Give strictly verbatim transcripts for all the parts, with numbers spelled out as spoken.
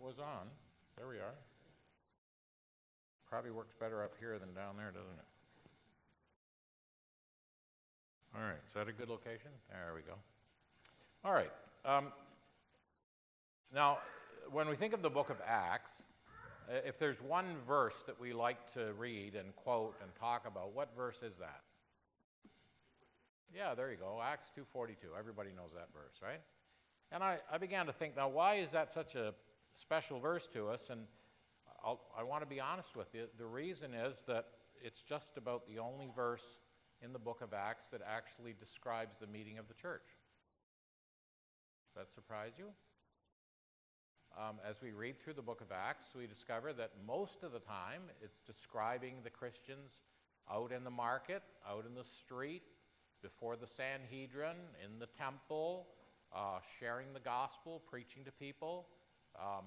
was on. There we are. Probably works better up here than down there, doesn't it? All right, is that a good location? There we go. All right. Um, now, when we think of the book of Acts, if there's one verse that we like to read and quote and talk about, what verse is that? Yeah, there you go, Acts two forty-two. Everybody knows that verse, right? And I, I began to think, now, why is that such a special verse to us? And I'll, I want to be honest with you. The reason is that it's just about the only verse in the book of Acts that actually describes the meeting of the church. Does that surprise you? Um, as we read through the book of Acts, we discover that most of the time it's describing the Christians out in the market, out in the street, before the Sanhedrin, in the temple, uh, sharing the gospel, preaching to people. Um,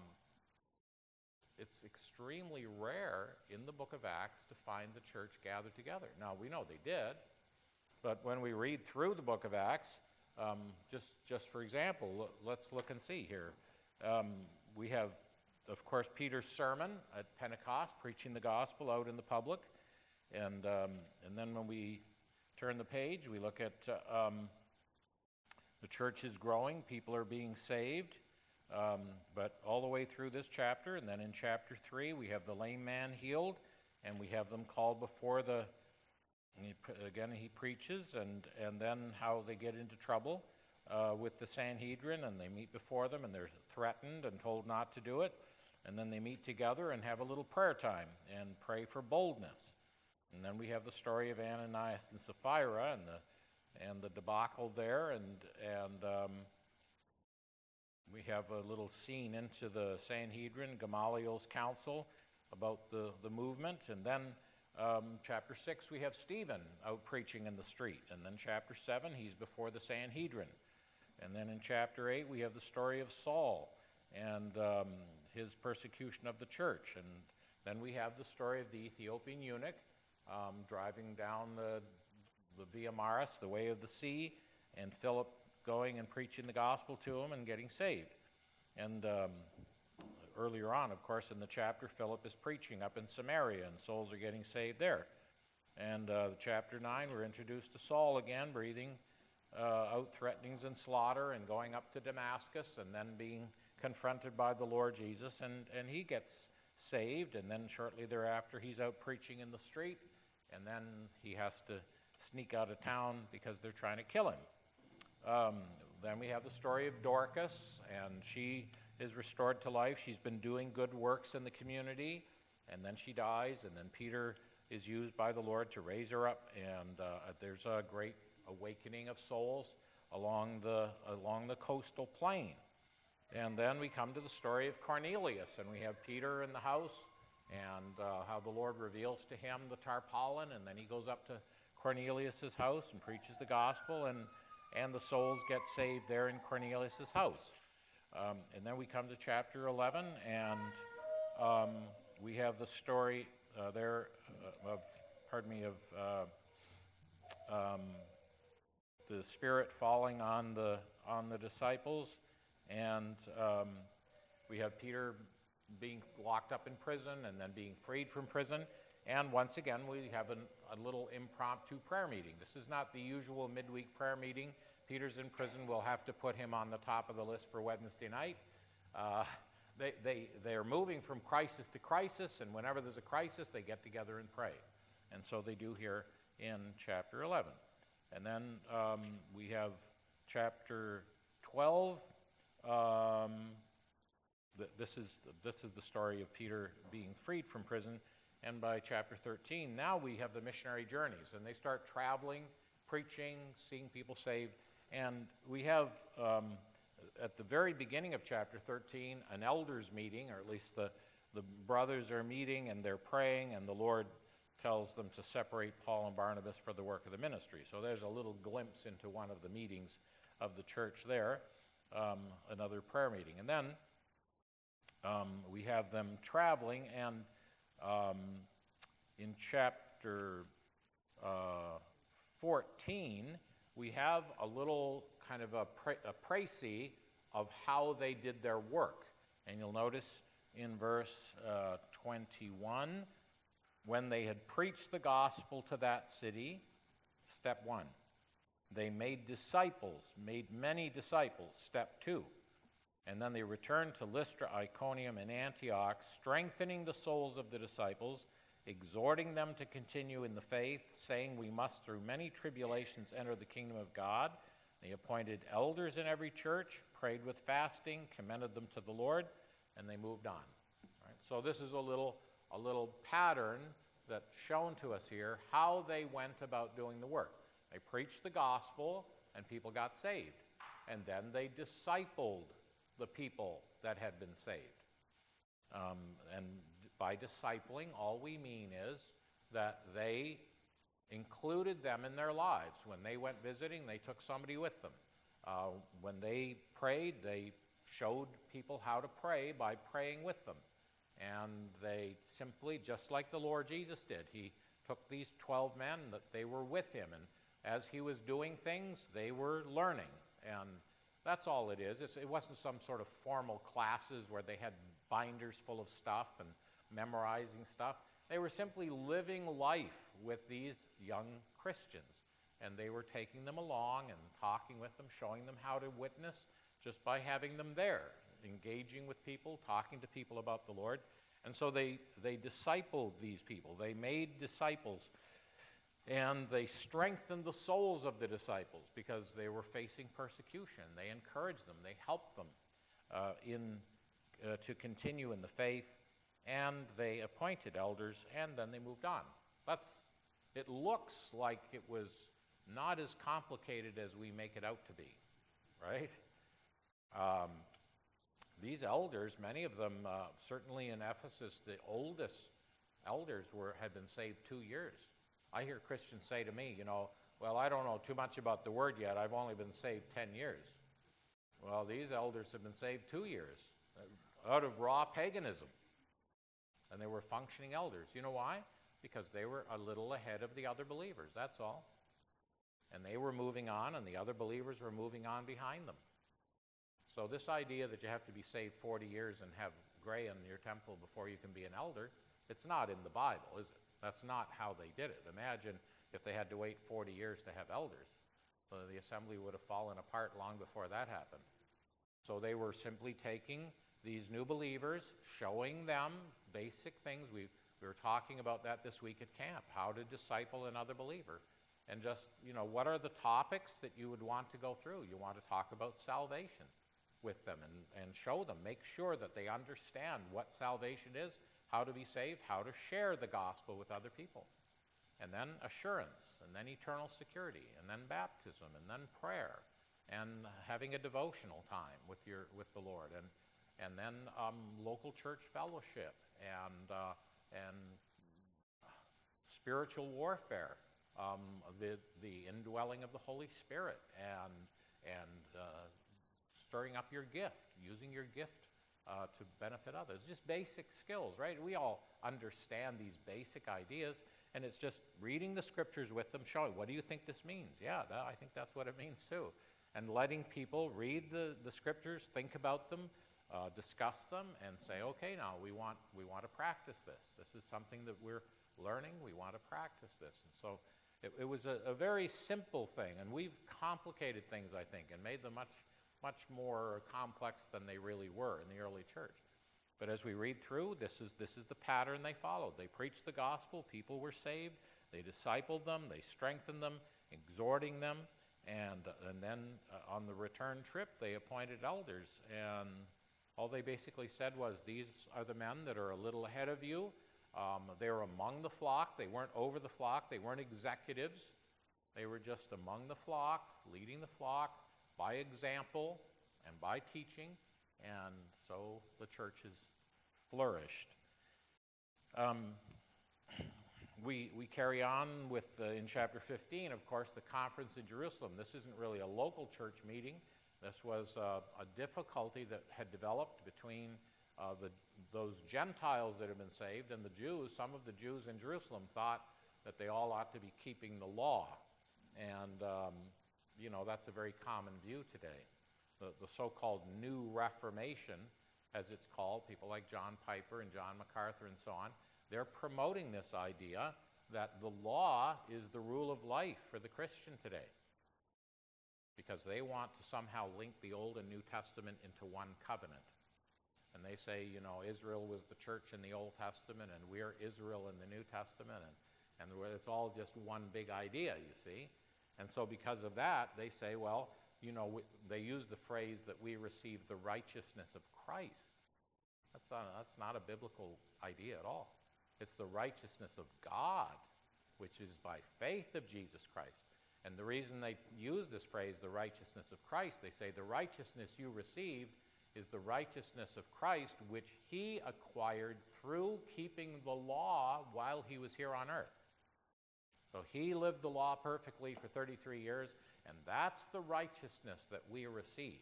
it's extremely rare in the book of Acts to find the church gathered together. Now, we know they did, but when we read through the book of Acts, um, just, just for example, l- let's look and see here. Um, we have, of course, Peter's sermon at Pentecost, preaching the gospel out in the public. And, um, and then when we turn the page, we look at uh, um, the church is growing, people are being saved. Um, but all the way through this chapter, and then in chapter three, we have the lame man healed, and we have them called before the, he, again, he preaches, and, and then how they get into trouble uh, with the Sanhedrin, and they meet before them, and they're threatened and told not to do it, and then they meet together and have a little prayer time and pray for boldness. And then we have the story of Ananias and Sapphira and the, and the debacle there, and, and um, we have a little scene into the Sanhedrin, Gamaliel's council, about the, the movement. And then um, chapter six, we have Stephen out preaching in the street. And then chapter seven, he's before the Sanhedrin. And then in chapter eight, we have the story of Saul and um, his persecution of the church. And then we have the story of the Ethiopian eunuch um, driving down the, the Via Maris, the way of the sea, and Philip going and preaching the gospel to him and getting saved. And um, earlier on, of course, in the chapter, Philip is preaching up in Samaria, and souls are getting saved there. And uh, chapter nine, we're introduced to Saul again, breathing uh, out threatenings and slaughter, and going up to Damascus, and then being confronted by the Lord Jesus, and, and he gets saved. And then shortly thereafter, he's out preaching in the street, and then he has to sneak out of town because they're trying to kill him. Um, then we have the story of Dorcas, and she is restored to life. She's been doing good works in the community, and then she dies, and then Peter is used by the Lord to raise her up, and uh, there's a great awakening of souls along the, along the coastal plain. And then we come to the story of Cornelius, and we have Peter in the house, and uh, how the Lord reveals to him the tarpaulin, and then he goes up to Cornelius' house and preaches the gospel, and and the souls get saved there in Cornelius' house. Um, and then we come to chapter eleven, and um, we have the story uh, there uh, of, pardon me, of uh, um, the Spirit falling on the on the disciples, and um, we have Peter being locked up in prison and then being freed from prison. And once again, we have an, a little impromptu prayer meeting. This is not the usual midweek prayer meeting. Peter's in prison. We'll have to put him on the top of the list for Wednesday night. Uh, they, they, they are moving from crisis to crisis, and whenever there's a crisis, they get together and pray. And so they do here in chapter eleven. And then um, we have chapter twelve. Um, th- this is, this is the story of Peter being freed from prison. And by chapter thirteen, now we have the missionary journeys, and they start traveling, preaching, seeing people saved. And we have, um, at the very beginning of chapter thirteen, an elders meeting, or at least the, the brothers are meeting, and they're praying, and the Lord tells them to separate Paul and Barnabas for the work of the ministry. So there's a little glimpse into one of the meetings of the church there, um, another prayer meeting. And then um, we have them traveling, and Um, in chapter uh, fourteen, we have a little kind of a, pre- a précis of how they did their work. And you'll notice in verse uh, twenty-one, when they had preached the gospel to that city, step one, they made disciples, made many disciples, step two. And then they returned to Lystra, Iconium, and Antioch, strengthening the souls of the disciples, exhorting them to continue in the faith, saying, we must through many tribulations enter the kingdom of God. They appointed elders in every church, prayed with fasting, commended them to the Lord, and they moved on. All right? So this is a little, a little pattern that's shown to us here, how they went about doing the work. They preached the gospel, and people got saved. And then they discipled the people that had been saved. Um, and by discipling, all we mean is that they included them in their lives. When they went visiting, they took somebody with them. Uh, when they prayed, they showed people how to pray by praying with them. And they simply, just like the Lord Jesus did, he took these twelve men, that they were with him, and as he was doing things, they were learning. And that's all it is. It's, it wasn't some sort of formal classes where they had binders full of stuff and memorizing stuff. They were simply living life with these young Christians. And they were taking them along and talking with them, showing them how to witness just by having them there, engaging with people, talking to people about the Lord. And so they, they discipled these people. They made disciples. And they strengthened the souls of the disciples because they were facing persecution. They encouraged them. They helped them uh, in, uh, to continue in the faith. And they appointed elders, and then they moved on. That's, it looks like it was not as complicated as we make it out to be, right? Um, these elders, many of them, uh, certainly in Ephesus, the oldest elders were had been saved two years. I hear Christians say to me, you know, well, I don't know too much about the word yet. I've only been saved ten years. Well, these elders have been saved two years uh, out of raw paganism. And they were functioning elders. You know why? Because they were a little ahead of the other believers, that's all. And they were moving on, and the other believers were moving on behind them. So this idea that you have to be saved forty years and have gray in your temple before you can be an elder, it's not in the Bible, is it? That's not how they did it. Imagine if they had to wait forty years to have elders. So the assembly would have fallen apart long before that happened. So they were simply taking these new believers, showing them basic things. We, we were talking about that this week at camp, how to disciple another believer. And just, you know, what are the topics that you would want to go through? You want to talk about salvation with them and, and show them, make sure that they understand what salvation is, how to be saved, how to share the gospel with other people. And then assurance, and then eternal security, and then baptism, and then prayer, and having a devotional time with your with the Lord, and and then um, local church fellowship, and uh, and spiritual warfare, um, the the indwelling of the Holy Spirit, and and uh, stirring up your gift, using your gift Uh, to benefit others. Just basic skills, right? We all understand these basic ideas, and it's just reading the scriptures with them, showing, what do you think this means? Yeah, that, I think that's what it means too. And letting people read the, the scriptures, think about them, uh, discuss them, and say, okay, now we want, we want to practice this. This is something that we're learning. We want to practice this. And so it, it was a, a very simple thing, and we've complicated things, I think, and made them much much more complex than they really were in the early church. But as we read through, this is this is the pattern they followed. They preached the gospel, people were saved, they discipled them, they strengthened them, exhorting them, and and then uh, on the return trip, they appointed elders, and all they basically said was, these are the men that are a little ahead of you. Um, they were among the flock. They weren't over the flock. They weren't executives. They were just among the flock, leading the flock, by example and by teaching, and so the church has flourished. Um, we, we carry on with, uh, in chapter fifteen, of course, the conference in Jerusalem. This isn't really a local church meeting. This was uh, a difficulty that had developed between uh, the, those Gentiles that had been saved and the Jews. Some of the Jews in Jerusalem thought that they all ought to be keeping the law, and um, you know, that's a very common view today. The, the so-called New Reformation as it's called, people like John Piper and John MacArthur and so on, they're promoting this idea that the law is the rule of life for the Christian today, because they want to somehow link the Old and New Testament into one covenant. And they say, you know, Israel was the church in the Old Testament, and we're Israel in the New Testament, and, and it's all just one big idea, you see. And so because of that, they say, well, you know, we, they use the phrase that we receive the righteousness of Christ. That's not, that's not a biblical idea at all. It's the righteousness of God, which is by faith of Jesus Christ. And the reason they use this phrase, the righteousness of Christ, they say the righteousness you received is the righteousness of Christ, which he acquired through keeping the law while he was here on earth. So he lived the law perfectly for thirty-three years, and that's the righteousness that we receive.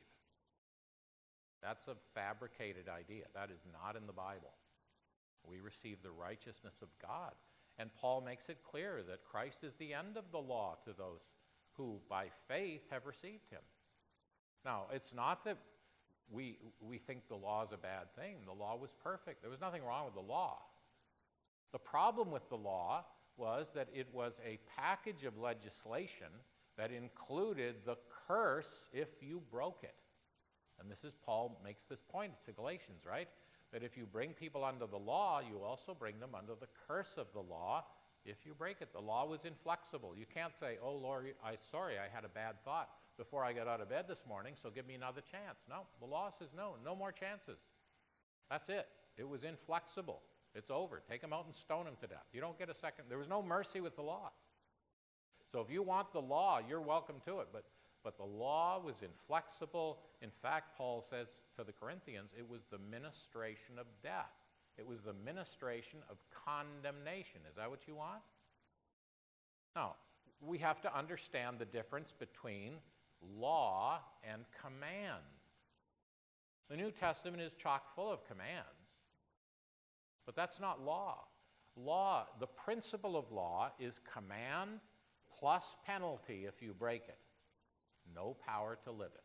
That's a fabricated idea. That is not in the Bible. We receive the righteousness of God. And Paul makes it clear that Christ is the end of the law to those who by faith have received him. Now, it's not that we, we think the law is a bad thing. The law was perfect. There was nothing wrong with the law. The problem with the law was that it was a package of legislation that included the curse if you broke it. And this is, Paul makes this point to Galatians, right? That if you bring people under the law, you also bring them under the curse of the law if you break it. The law was inflexible. You can't say, oh, Lord, I'm sorry, I had a bad thought before I got out of bed this morning, so give me another chance. No, the law says no, no more chances. That's it. It was inflexible. It's over. Take them out and stone them to death. You don't get a second. There was no mercy with the law. So if you want the law, you're welcome to it. But, but the law was inflexible. In fact, Paul says to the Corinthians, it was the ministration of death. It was the ministration of condemnation. Is that what you want? Now, we have to understand the difference between law and command. The New Testament is chock full of commands, but that's not law. Law, the principle of law is command plus penalty if you break it. No power to live it.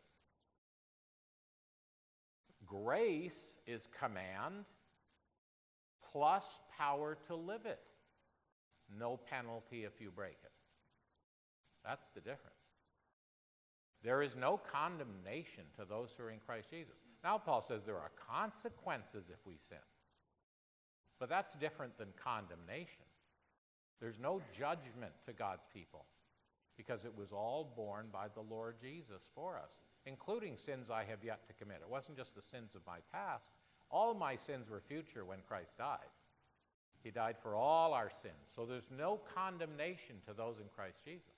Grace is command plus power to live it. No penalty if you break it. That's the difference. There is no condemnation to those who are in Christ Jesus. Now Paul says there are consequences if we sin. But that's different than condemnation. There's no judgment to God's people because it was all borne by the Lord Jesus for us, including sins I have yet to commit. It wasn't just the sins of my past. All my sins were future when Christ died. He died for all our sins. So there's no condemnation to those in Christ Jesus.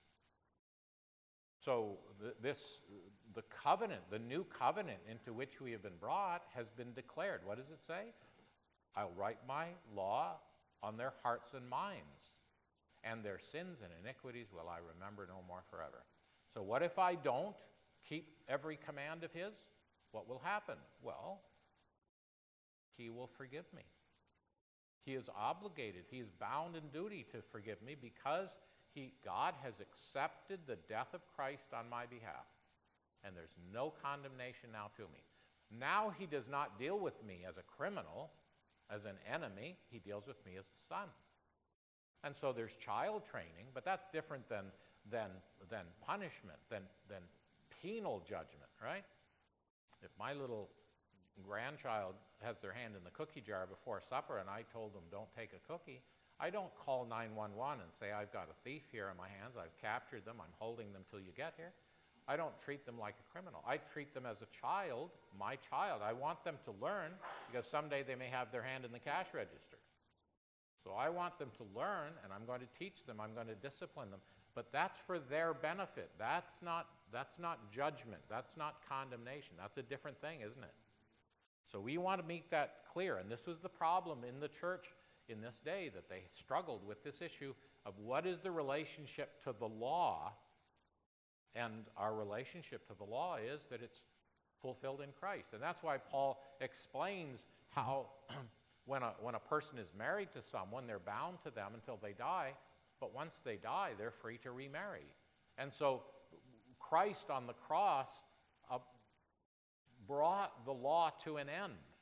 So th- this, the covenant, the new covenant into which we have been brought has been declared. What does it say? I'll write my law on their hearts and minds, and their sins and iniquities will I remember no more forever. So what if I don't keep every command of his? What will happen? Well, he will forgive me. He is obligated. He is bound in duty to forgive me because he, God has accepted the death of Christ on my behalf. And there's no condemnation now to me. Now he does not deal with me as a criminal, as an enemy. He deals with me as a son. And so there's child training, but that's different than, than, than punishment, than, than penal judgment, right? If my little grandchild has their hand in the cookie jar before supper and I told them don't take a cookie, I don't call nine one one and say I've got a thief here in my hands, I've captured them, I'm holding them till you get here. I don't treat them like a criminal. I treat them as a child, my child. I want them to learn because someday they may have their hand in the cash register. So I want them to learn, and I'm going to teach them, I'm going to discipline them. But that's for their benefit. That's not, that's not judgment. That's not condemnation. That's a different thing, isn't it? So we want to make that clear. And this was the problem in the church in this day, that they struggled with this issue of what is the relationship to the law. And our relationship to the law is that it's fulfilled in Christ. And that's why Paul explains how when a, when a person is married to someone, they're bound to them until they die. But once they die, they're free to remarry. And so Christ on the cross uh, brought the law to an end.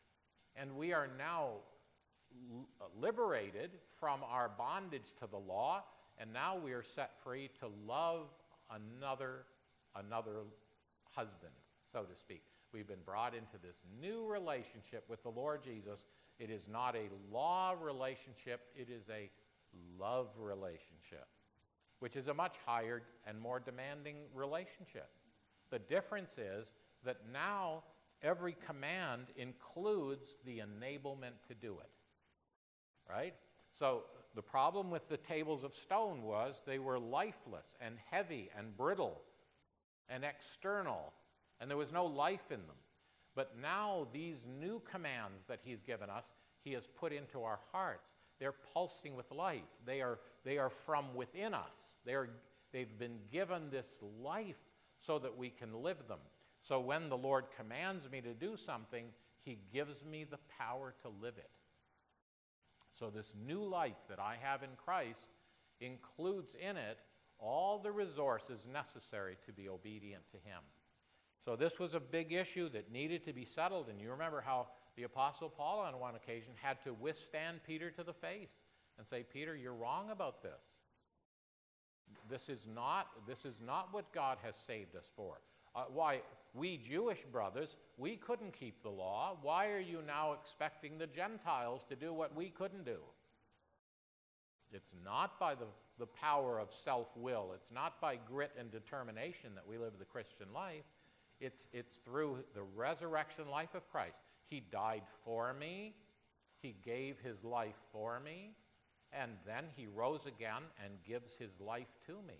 And we are now liberated from our bondage to the law, and now we are set free to love another, another husband, so to speak. We've been brought into this new relationship with the Lord Jesus. It is not a law relationship, it is a love relationship, which is a much higher and more demanding relationship. The difference is that now every command includes the enablement to do it, right? So the problem with the tables of stone was they were lifeless and heavy and brittle and external, and there was no life in them. But now these new commands that he's given us, he has put into our hearts. They're pulsing with life. They are, they are from within us. They are, they've been given this life so that we can live them. So when the Lord commands me to do something, he gives me the power to live it. So this new life that I have in Christ includes in it all the resources necessary to be obedient to him. So this was a big issue that needed to be settled, and you remember how the Apostle Paul on one occasion had to withstand Peter to the face and say, Peter, you're wrong about this. This is not, this is not what God has saved us for. Uh, why, we Jewish brothers, we couldn't keep the law. Why are you now expecting the Gentiles to do what we couldn't do? It's not by the, the power of self-will. It's not by grit and determination that we live the Christian life. It's, it's through the resurrection life of Christ. He died for me. He gave his life for me. And then he rose again and gives his life to me.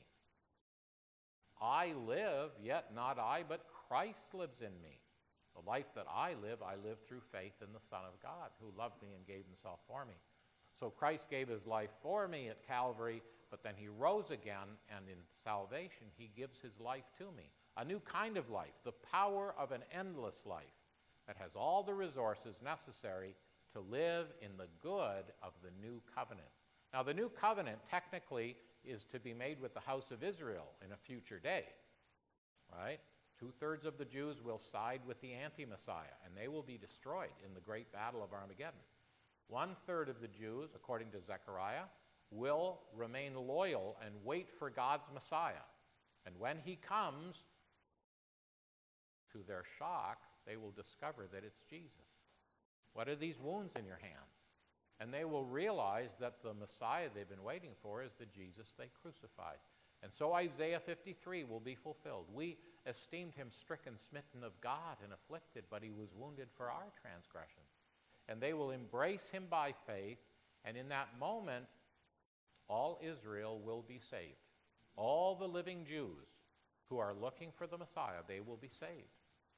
I live, yet not I, but Christ lives in me. The life that I live, I live through faith in the Son of God, who loved me and gave himself for me. So Christ gave his life for me at Calvary, but then he rose again, and in salvation, he gives his life to me. A new kind of life, the power of an endless life that has all the resources necessary to live in the good of the new covenant. Now, the new covenant technically is to be made with the house of Israel in a future day, right? Two-thirds of the Jews will side with the anti-Messiah, and they will be destroyed in the great battle of Armageddon. One-third of the Jews, according to Zechariah, will remain loyal and wait for God's Messiah. And when he comes, to their shock, they will discover that it's Jesus. What are these wounds in your hands? And they will realize that the Messiah they've been waiting for is the Jesus they crucified. And so Isaiah fifty-three will be fulfilled. We esteemed him stricken, smitten of God, and afflicted, but he was wounded for our transgressions. And they will embrace him by faith, and in that moment, all Israel will be saved. All the living Jews who are looking for the Messiah, they will be saved.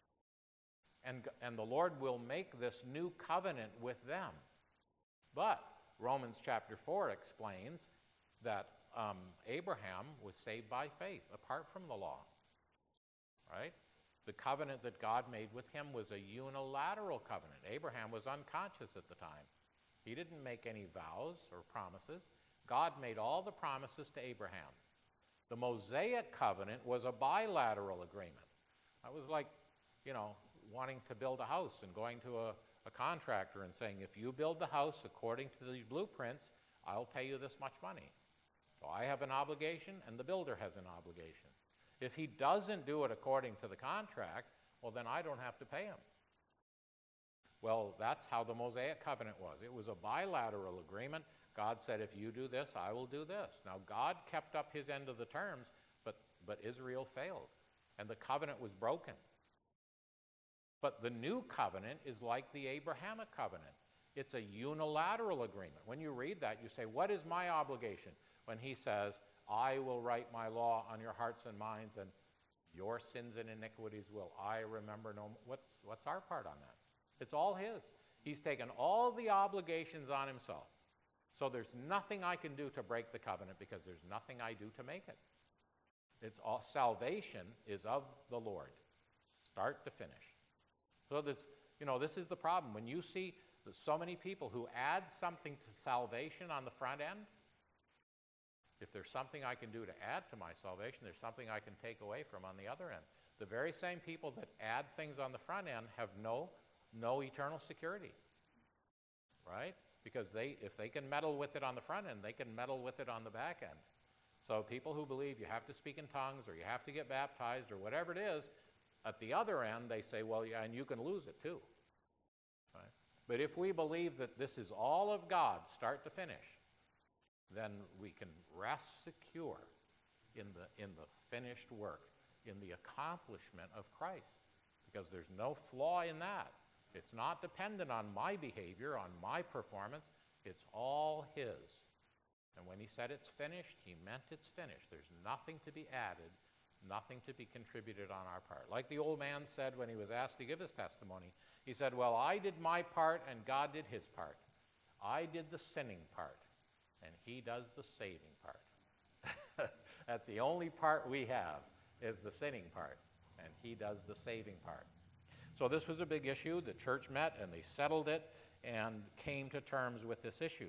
And, and the Lord will make this new covenant with them. But Romans chapter four explains that um, Abraham was saved by faith, apart from the law, right? The covenant that God made with him was a unilateral covenant. Abraham was unconscious at the time. He didn't make any vows or promises. God made all the promises to Abraham. The Mosaic covenant was a bilateral agreement. That was like, you know, wanting to build a house and going to a a contractor and saying, if you build the house according to these blueprints, I'll pay you this much money. So I have an obligation, and the builder has an obligation. If he doesn't do it according to the contract, well, then I don't have to pay him. Well, that's how the Mosaic covenant was. It was a bilateral agreement. God said, if you do this, I will do this. Now, God kept up his end of the terms, but, but Israel failed, and the covenant was broken. But the new covenant is like the Abrahamic covenant. It's a unilateral agreement. When you read that, you say, what is my obligation? When he says, I will write my law on your hearts and minds, and your sins and iniquities will I remember no more. What's, what's our part on that? It's all his. He's taken all the obligations on himself. So there's nothing I can do to break the covenant, because there's nothing I do to make it. It's all, salvation is of the Lord, start to finish. So this, you know, this is the problem. When you see so many people who add something to salvation on the front end, if there's something I can do to add to my salvation, there's something I can take away from on the other end. The very same people that add things on the front end have no, no eternal security. right? Because they, if they can meddle with it on the front end, they can meddle with it on the back end. So people who believe you have to speak in tongues or you have to get baptized or whatever it is, at the other end they say, well, yeah, and you can lose it too. Right? But if we believe that this is all of God, start to finish, then we can rest secure in the, in the finished work, in the accomplishment of Christ, because there's no flaw in that. It's not dependent on my behavior, on my performance. It's all his. And when he said it's finished, he meant it's finished. There's nothing to be added, nothing to be contributed on our part. Like the old man said when he was asked to give his testimony, he said, well, I did my part and God did his part. I did the sinning part and he does the saving part. That's the only part we have, is the sinning part, and he does the saving part. So this was a big issue. The church met and they settled it and came to terms with this issue.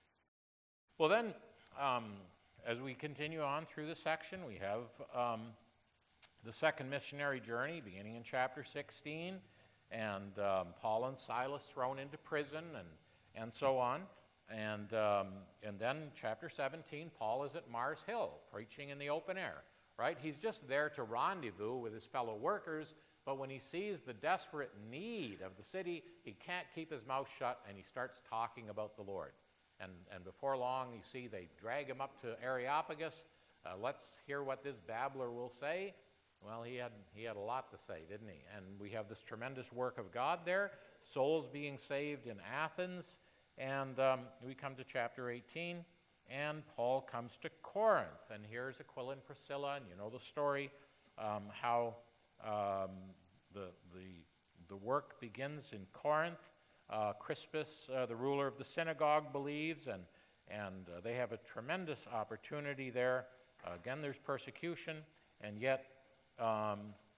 Well then, um, as we continue on through the section, we have um, the second missionary journey beginning in chapter sixteen, and um, Paul and Silas thrown into prison and, and so on. And, um, and then chapter seventeen, Paul is at Mars Hill preaching in the open air, right? He's just there to rendezvous with his fellow workers, but when he sees the desperate need of the city, he can't keep his mouth shut and he starts talking about the Lord. And, and before long, you see, they drag him up to Areopagus. Uh, let's hear what this babbler will say. Well, he had, he had a lot to say, didn't he? And we have this tremendous work of God there, souls being saved in Athens. And um, we come to chapter eighteen, and Paul comes to Corinth. And here's Aquila and Priscilla, and you know the story, um, how um, the, the, the work begins in Corinth. Uh, Crispus, uh, the ruler of the synagogue, believes, and, and uh, they have a tremendous opportunity there. Uh, again, there's persecution, and yet um,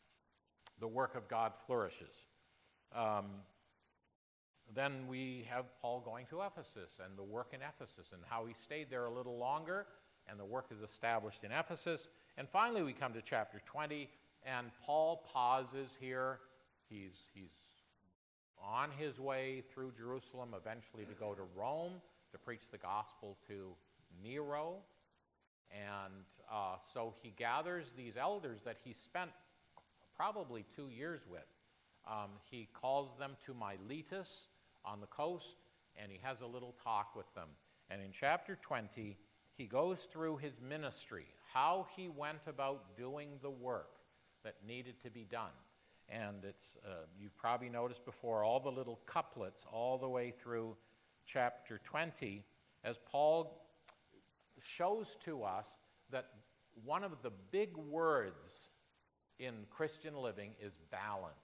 the work of God flourishes. Um, then we have Paul going to Ephesus and the work in Ephesus and how he stayed there a little longer, and the work is established in Ephesus. And finally, we come to chapter twenty, and Paul pauses here. He's, he's on his way through Jerusalem, eventually to go to Rome to preach the gospel to Nero. And uh, so he gathers these elders that he spent probably two years with. Um, he calls them to Miletus on the coast, and he has a little talk with them. And in chapter twenty, he goes through his ministry, how he went about doing the work that needed to be done. And it's uh, you've probably noticed before all the little couplets all the way through chapter twenty, as Paul shows to us that one of the big words in Christian living is balance.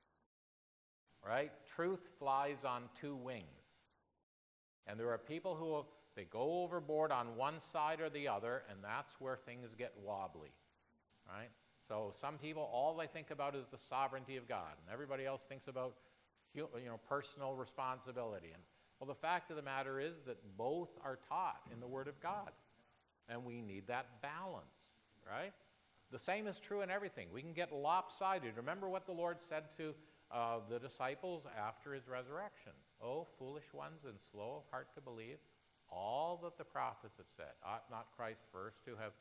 Right? Truth flies on two wings. And there are people who they go overboard on one side or the other, and that's where things get wobbly. Right? So some people, all they think about is the sovereignty of God, and everybody else thinks about, you know, personal responsibility. And well, the fact of the matter is that both are taught in the Word of God, and we need that balance, right? The same is true in everything. We can get lopsided. Remember what the Lord said to uh, the disciples after his resurrection. "Oh, foolish ones and slow of heart to believe all that the prophets have said. Ought not Christ first to have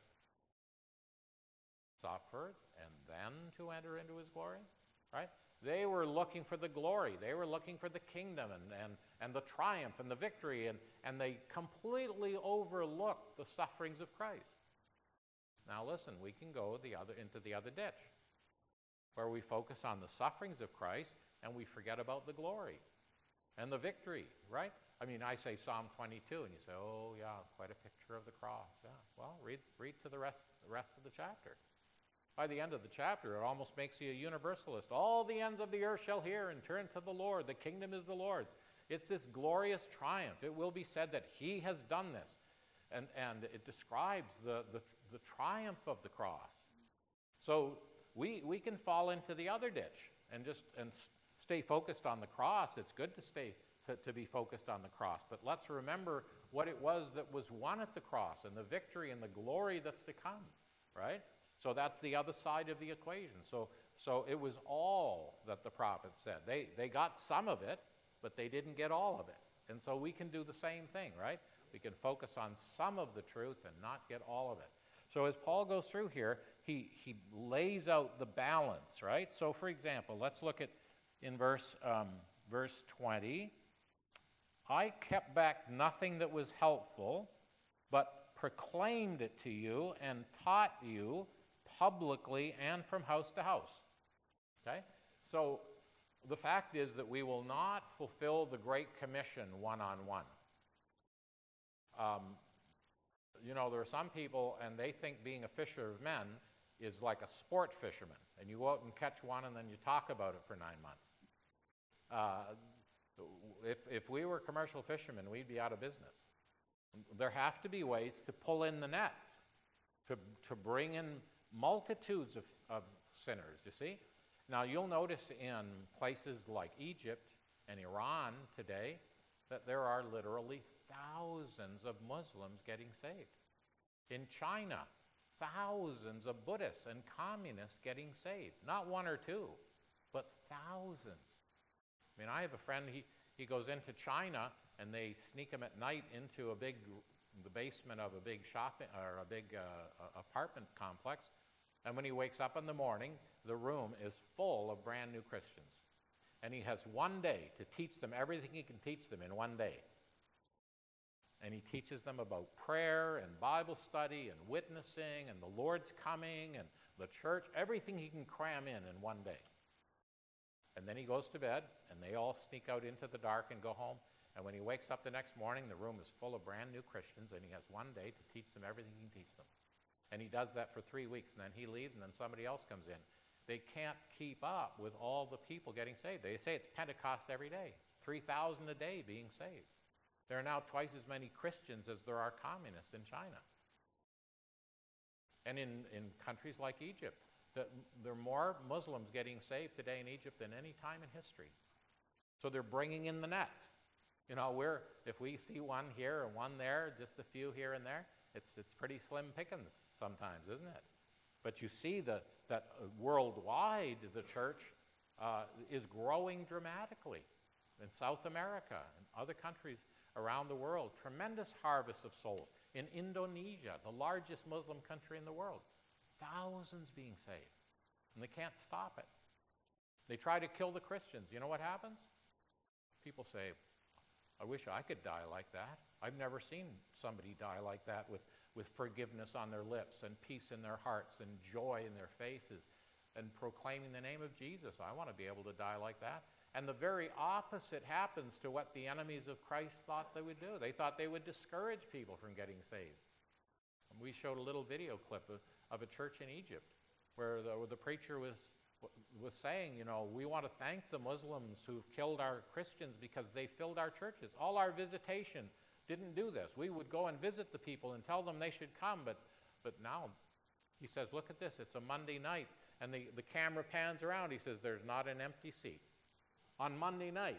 suffered and then to enter into his glory?" Right? They were looking for the glory. They were looking for the kingdom and, and, and the triumph and the victory, and, and they completely overlooked the sufferings of Christ. Now listen, we can go the other into the other ditch, where we focus on the sufferings of Christ and we forget about the glory and the victory, right? I mean, I say Psalm twenty-two, and you say, "Oh, yeah, quite a picture of the cross." Yeah. Well, read read to the rest the rest of the chapter. By the end of the chapter, it almost makes you a universalist. All the ends of the earth shall hear and turn to the Lord. The kingdom is the Lord's. It's this glorious triumph. It will be said that he has done this. And, and it describes the, the, the triumph of the cross. So we, we can fall into the other ditch and just and stay focused on the cross. It's good to stay to, to be focused on the cross. But let's remember what it was that was won at the cross and the victory and the glory that's to come, right? So that's the other side of the equation. So, so it was all that the prophets said. They, they got some of it, but they didn't get all of it. And so we can do the same thing, right? We can focus on some of the truth and not get all of it. So as Paul goes through here, he, he lays out the balance, right? So for example, let's look at in verse, um, verse twenty. I kept back nothing that was helpful, but proclaimed it to you and taught you publicly and from house to house. Okay? So the fact is that we will not fulfill the Great Commission one-on-one. Um, you know, there are some people, and they think being a fisher of men is like a sport fisherman, and you go out and catch one, and then you talk about it for nine months. Uh, if, if we were commercial fishermen, we'd be out of business. There have to be ways to pull in the nets, to, to bring in multitudes of, of sinners, you see? Now, you'll notice in places like Egypt and Iran today that there are literally thousands of Muslims getting saved. In China, thousands of Buddhists and communists getting saved. Not one or two, but thousands. I mean, I have a friend, he, he goes into China, and they sneak him at night into a big, the basement of a big shopping, or a big uh, apartment complex, and when he wakes up in the morning, the room is full of brand new Christians. And he has one day to teach them everything he can teach them in one day. And he teaches them about prayer and Bible study and witnessing and the Lord's coming and the church, everything he can cram in in one day. And then he goes to bed, and they all sneak out into the dark and go home. And when he wakes up the next morning, the room is full of brand new Christians, and he has one day to teach them everything he can teach them. And he does that for three weeks, and then he leaves, and then somebody else comes in. They can't keep up with all the people getting saved. They say it's Pentecost every day, three thousand a day being saved. There are now twice as many Christians as there are communists in China. And in, in countries like Egypt, the, there are more Muslims getting saved today in Egypt than any time in history. So they're bringing in the nets. You know, we're, if we see one here and one there, just a few here and there, it's, it's pretty slim pickings sometimes, isn't it? But you see the, that worldwide the church uh, is growing dramatically. In South America and other countries around the world, tremendous harvest of souls. In Indonesia, the largest Muslim country in the world, thousands being saved. And they can't stop it. They try to kill the Christians. You know what happens? People say, I wish I could die like that. I've never seen somebody die like that with, with forgiveness on their lips and peace in their hearts and joy in their faces and proclaiming the name of Jesus. I want to be able to die like that. And the very opposite happens to what the enemies of Christ thought they would do. They thought they would discourage people from getting saved. And we showed a little video clip of, of a church in Egypt where the, where the preacher was, was saying, you know, we want to thank the Muslims who've killed our Christians because they filled our churches. All our visitation didn't do this. We would go and visit the people and tell them they should come, but, but now, he says, look at this, it's a Monday night, and the, the camera pans around. He says, there's not an empty seat on Monday night.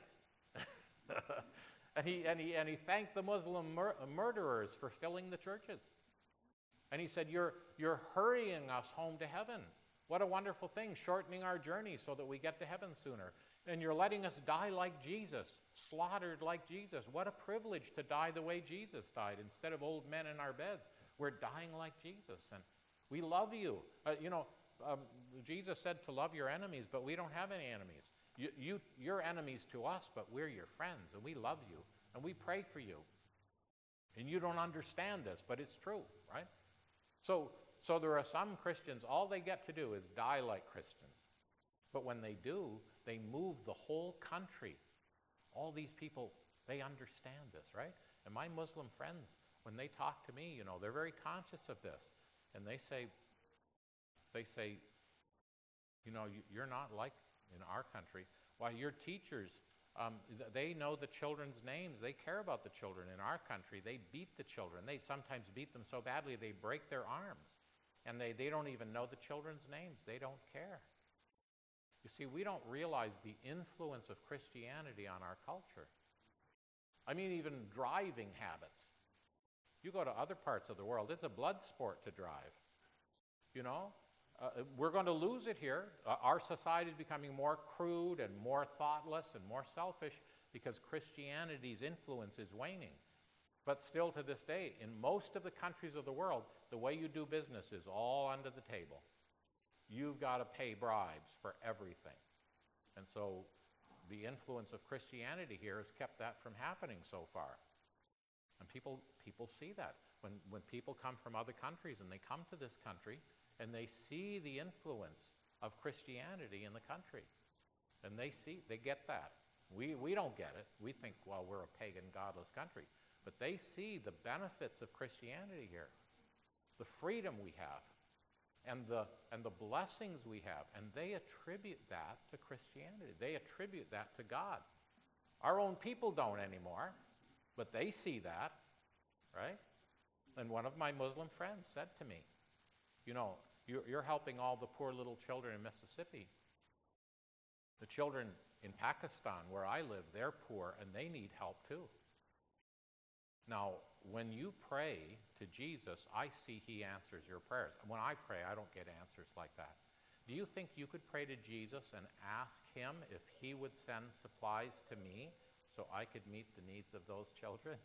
and, he, and, he, and he thanked the Muslim mur- murderers for filling the churches. And he said, you're, you're hurrying us home to heaven. What a wonderful thing, shortening our journey so that we get to heaven sooner. And you're letting us die like Jesus, slaughtered like Jesus. What a privilege to die the way Jesus died. Instead of old men in our beds, we're dying like Jesus. And we love you. Uh, you know, um, Jesus said to love your enemies, but we don't have any enemies. You, you, you're enemies to us, but we're your friends, and we love you, and we pray for you. And you don't understand this, but it's true, right? So, so there are some Christians, all they get to do is die like Christians. But when they do, they move the whole country. All these people, they understand this, right? And my Muslim friends, when they talk to me, you know, they're very conscious of this. And they say, they say, you know, you, you're not like in our country. Why, your teachers, um, th- they know the children's names. They care about the children. In our country, they beat the children. They sometimes beat them so badly they break their arms. And they, they don't even know the children's names. They don't care. You see, we don't realize the influence of Christianity on our culture. I mean, even driving habits. You go to other parts of the world, it's a blood sport to drive. You know? Uh, we're going to lose it here. Uh, our society is becoming more crude and more thoughtless and more selfish because Christianity's influence is waning. But still to this day, in most of the countries of the world, the way you do business is all under the table. You've got to pay bribes for everything. And so the influence of Christianity here has kept that from happening so far. And people, people see that. When, when people come from other countries and they come to this country and they see the influence of Christianity in the country, and they see, they get that. We, we don't get it. We think, well, we're a pagan, godless country. But they see the benefits of Christianity here, the freedom we have, and the, and the blessings we have, and they attribute that to Christianity. They attribute that to God. Our own people don't anymore, but they see that, right? And one of my Muslim friends said to me, you know, you're, you're helping all the poor little children in Mississippi. The children in Pakistan, where I live, they're poor, and they need help too. Now, when you pray to Jesus, I see he answers your prayers. When I pray, I don't get answers like that. Do you think you could pray to Jesus and ask him if he would send supplies to me so I could meet the needs of those children?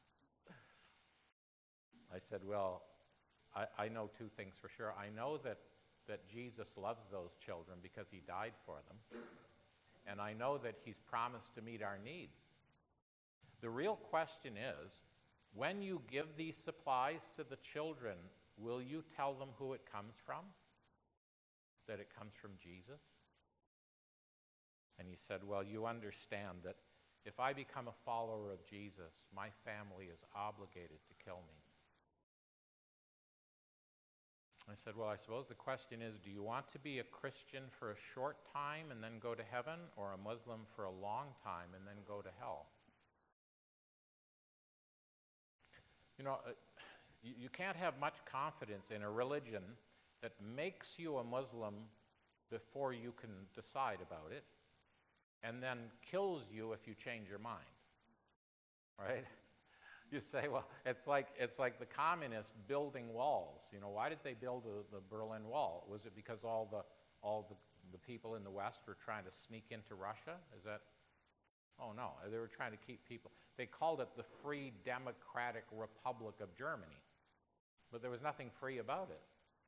I said, well, I, I know two things for sure. I know that, that Jesus loves those children because he died for them. And I know that he's promised to meet our needs. The real question is, when you give these supplies to the children, will you tell them who it comes from? That it comes from Jesus? And he said, well, you understand that if I become a follower of Jesus, my family is obligated to kill me. I said, well, I suppose the question is, do you want to be a Christian for a short time and then go to heaven, or a Muslim for a long time and then go to hell? You know, uh, you, you can't have much confidence in a religion that makes you a Muslim before you can decide about it, and then kills you if you change your mind, right? You say, well, it's like, it's like the communists building walls. You know, why did they build the, the Berlin Wall? Was it because all the, all the, the people in the West were trying to sneak into Russia? Is that? Oh, no. They were trying to keep people. They called it the Free Democratic Republic of Germany. But there was nothing free about it.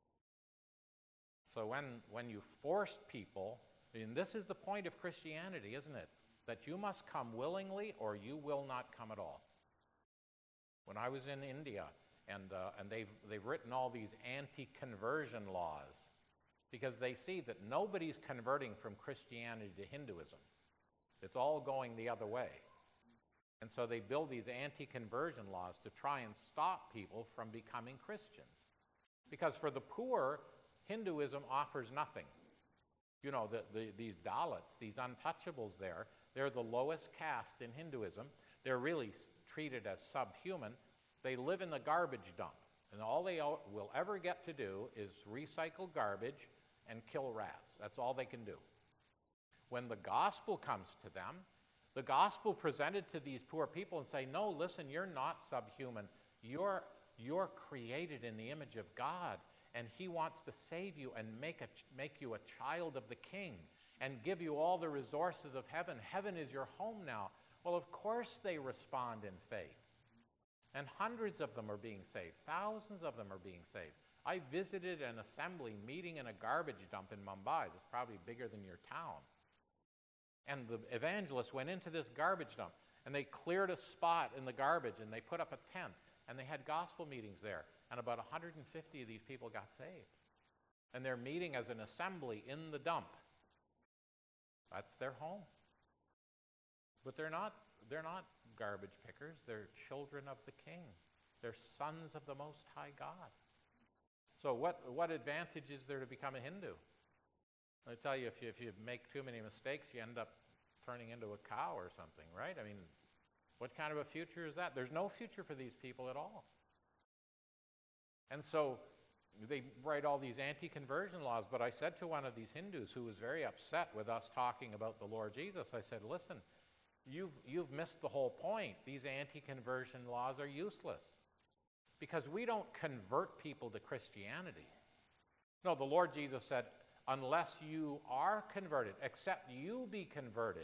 So when, when you forced people, and this is the point of Christianity, isn't it? That you must come willingly or you will not come at all. When I was in India, and, uh, and they've, they've written all these anti-conversion laws because they see that nobody's converting from Christianity to Hinduism. It's all going the other way. And so they build these anti-conversion laws to try and stop people from becoming Christians. Because for the poor, Hinduism offers nothing. You know, the, the, these Dalits, these untouchables there, they're the lowest caste in Hinduism. They're really treated as subhuman. They live in the garbage dump. And all they will ever get to do is recycle garbage and kill rats. That's all they can do. When the gospel comes to them, the gospel presented to these poor people and say, no, listen, you're not subhuman. You're, you're created in the image of God, and he wants to save you and make, a, make you a child of the King and give you all the resources of heaven. Heaven is your home now. Well, of course they respond in faith. And hundreds of them are being saved. Thousands of them are being saved. I visited an assembly meeting in a garbage dump in Mumbai. That's probably bigger than your town. And the evangelists went into this garbage dump, and they cleared a spot in the garbage, and they put up a tent, and they had gospel meetings there. And about one hundred fifty of these people got saved. And they're meeting as an assembly in the dump. That's their home. But they're not, they're not garbage pickers. They're children of the King. They're sons of the Most High God. So what, what advantage is there to become a Hindu? I tell you, if you, if you make too many mistakes, you end up turning into a cow or something, right? I mean, what kind of a future is that? There's no future for these people at all. And so they write all these anti-conversion laws, but I said to one of these Hindus who was very upset with us talking about the Lord Jesus, I said, listen, you've, you've missed the whole point. These anti-conversion laws are useless because we don't convert people to Christianity. No, the Lord Jesus said, unless you are converted, except you be converted,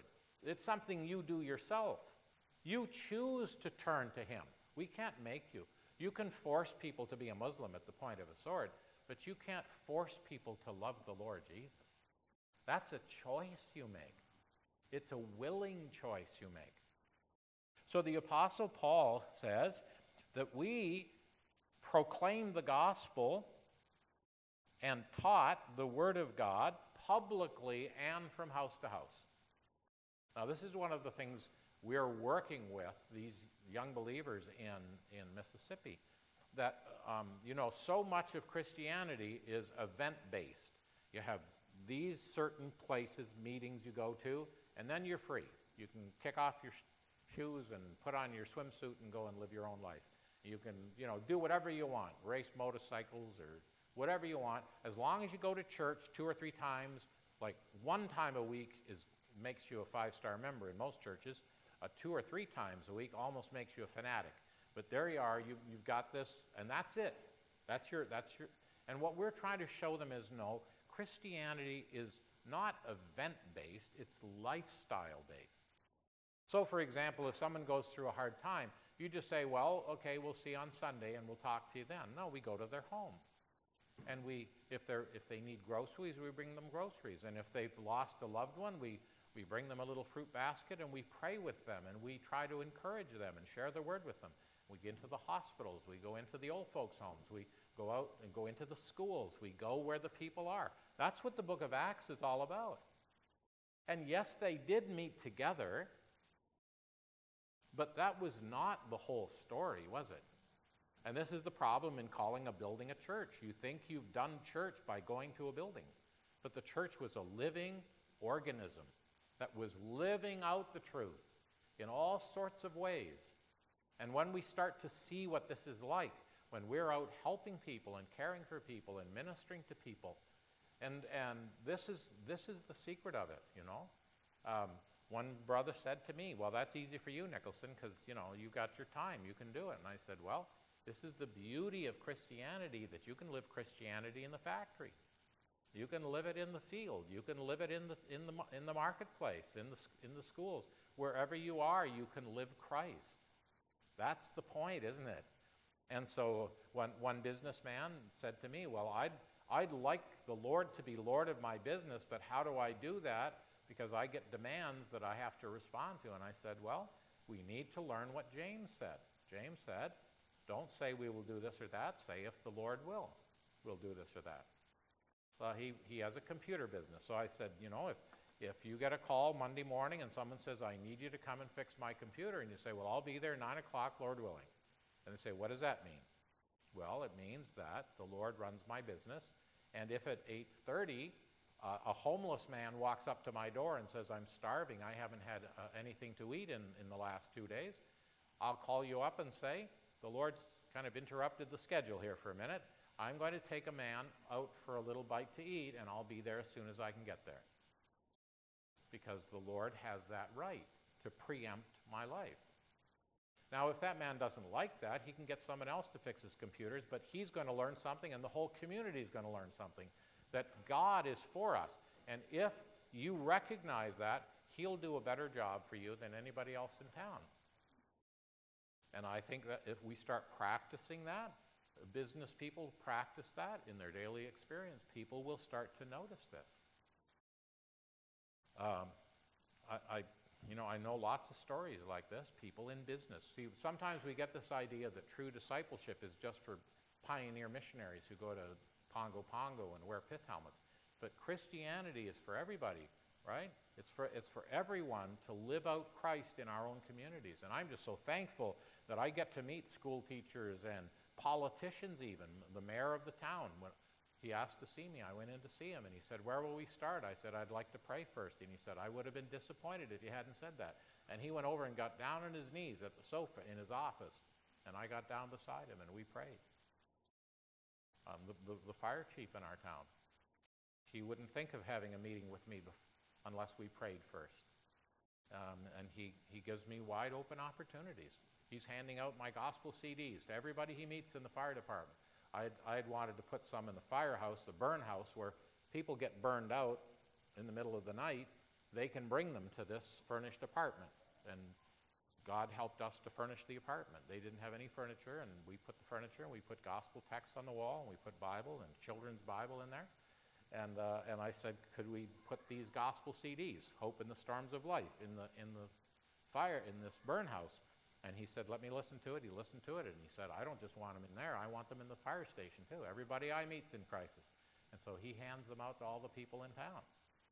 It's something you do yourself. You choose to turn to him. We can't make you. You can force people to be a Muslim at the point of a sword, but you can't force people to love the Lord Jesus. That's a choice you make. It's a willing choice you make. So the Apostle Paul says that we proclaim the gospel and taught the Word of God publicly and from house to house. Now, this is one of the things we're working with, these young believers in, in Mississippi, that, um, you know, so much of Christianity is event-based. You have these certain places, meetings you go to, and then you're free. You can kick off your sh- shoes and put on your swimsuit and go and live your own life. You can, you know, do whatever you want, race motorcycles or whatever you want, as long as you go to church two or three times, like one time a week is makes you a five-star member in most churches. Uh, two or three times a week almost makes you a fanatic. But there you are, you, you've got this, and that's it. That's your, that's your, and what we're trying to show them is, no, Christianity is not event-based, it's lifestyle-based. So, for example, if someone goes through a hard time, you just say, well, okay, we'll see you on Sunday, and we'll talk to you then. No, we go to their home. And we, if, they're, if they need groceries, we bring them groceries. And if they've lost a loved one, we, we bring them a little fruit basket, and we pray with them, and we try to encourage them and share the word with them. We get into the hospitals. We go into the old folks' homes. We go out and go into the schools. We go where the people are. That's what the book of Acts is all about. And yes, they did meet together, but that was not the whole story, was it? And this is the problem in calling a building a church. You think you've done church by going to a building. But the church was a living organism that was living out the truth in all sorts of ways. And when we start to see what this is like, when we're out helping people and caring for people and ministering to people, and, and this is, this is the secret of it, you know. Um, one brother said to me, well, that's easy for you, Nicholson, because, you know, you got your time. You can do it. And I said, well, this is the beauty of Christianity, that you can live Christianity in the factory. You can live it in the field. You can live it in the, in the, in the marketplace, in the, in the schools. Wherever you are, you can live Christ. That's the point, isn't it? And so one, one businessman said to me, well, I'd, I'd like the Lord to be Lord of my business, but how do I do that? Because I get demands that I have to respond to. And I said, well, we need to learn what James said. James said, don't say we will do this or that. Say if the Lord will, we'll do this or that. So he, he has a computer business. So I said, you know, if, if you get a call Monday morning and someone says, I need you to come and fix my computer, and you say, well, I'll be there nine o'clock, Lord willing. And they say, what does that mean? Well, it means that the Lord runs my business, and if at eight thirty uh, a homeless man walks up to my door and says, I'm starving, I haven't had uh, anything to eat in, in the last two days, I'll call you up and say, the Lord's kind of interrupted the schedule here for a minute. I'm going to take a man out for a little bite to eat, and I'll be there as soon as I can get there. Because the Lord has that right to preempt my life. Now, if that man doesn't like that, he can get someone else to fix his computers, but he's going to learn something, and the whole community is going to learn something, that God is for us. And if you recognize that, he'll do a better job for you than anybody else in town. And I think that if we start practicing that, business people practice that in their daily experience, people will start to notice this. Um, I, I, you know, I know lots of stories like this, people in business. See, sometimes we get this idea that true discipleship is just for pioneer missionaries who go to Pongo Pongo and wear pith helmets. But Christianity is for everybody, right? It's for, it's for everyone to live out Christ in our own communities. And I'm just so thankful that I get to meet school teachers and politicians even, the mayor of the town. When he asked to see me, I went in to see him, and he said, where will we start? I said, I'd like to pray first. And he said, I would have been disappointed if you hadn't said that. And he went over and got down on his knees at the sofa in his office, and I got down beside him, and we prayed. Um, the, the, the fire chief in our town, he wouldn't think of having a meeting with me bef- unless we prayed first. Um, and he, he gives me wide open opportunities. He's handing out my gospel C Ds to everybody he meets in the fire department. I'd, I'd wanted to put some in the firehouse, the burn house, where people get burned out in the middle of the night, they can bring them to this furnished apartment. And God helped us to furnish the apartment. They didn't have any furniture, and we put the furniture, and we put gospel texts on the wall, and we put Bible and children's Bible in there. And uh, and I said, could we put these gospel C Ds, Hope in the Storms of Life, in the in the fire, in this burn house? And he said, let me listen to it. He listened to it, and he said, I don't just want them in there. I want them in the fire station, too. Everybody I meet's in crisis. And so he hands them out to all the people in town.